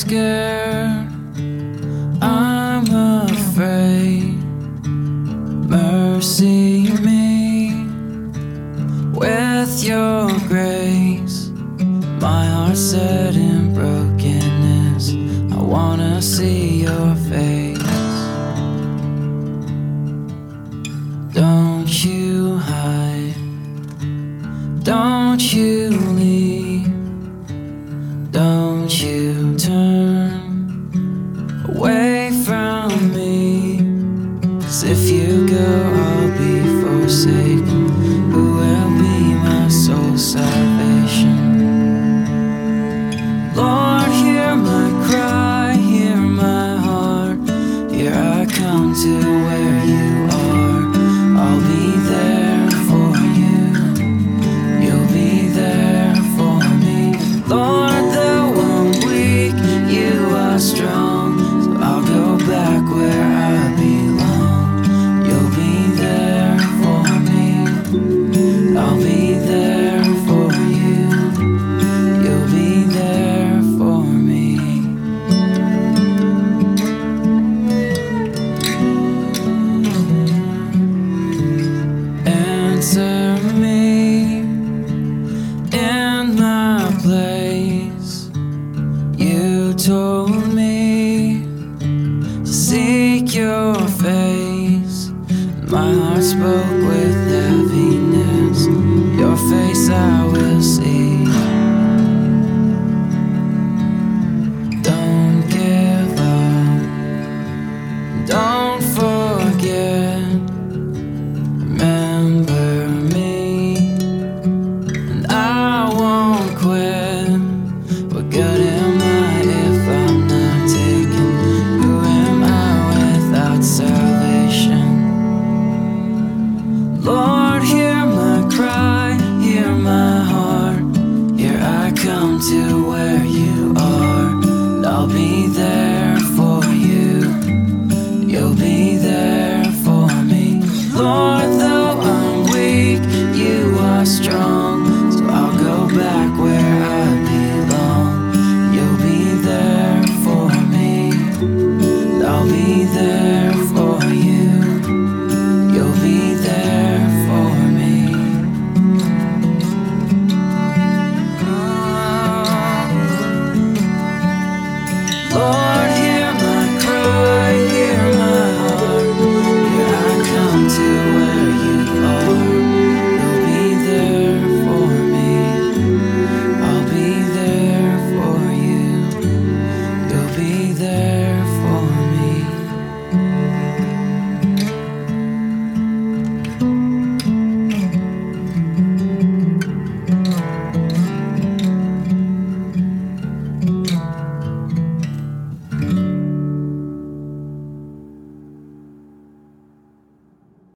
scared, I'm afraid. Mercy me with your grace. My heart's set in brokenness. I wanna see your face. Don't you hide, don't you leave, don't you turn away from me. 'Cause if you go, I'll be forsaken. Who will be my soul's salvation? Lord, hear my cry, hear my heart. Here I come to where you are. I'll be there for you, you'll be there for me. Lord, though I'm weak, you are strong, so I'll go back where I belong. You'll be there for me, I'll be there for you, you'll be there for me. Answer me in my place. You told me to seek your face. My heart spoke with heaviness. Your face I will see. Don't give up, don't forget. Remember me, and I won't quit. What good am I if I'm not taken? Who am I without salvation? Lord, hear my cry, hear my heart. Here I come to where you are. And I'll be there for you, you'll be there for me. Lord, though I'm weak, you are strong, so I'll go back where I belong. You'll be there for me, and I'll be there for you, you'll be there for me. Lord, hear my cry, hear my heart. Here I come to where you are. You'll be there for me, I'll be there for you, you'll be there.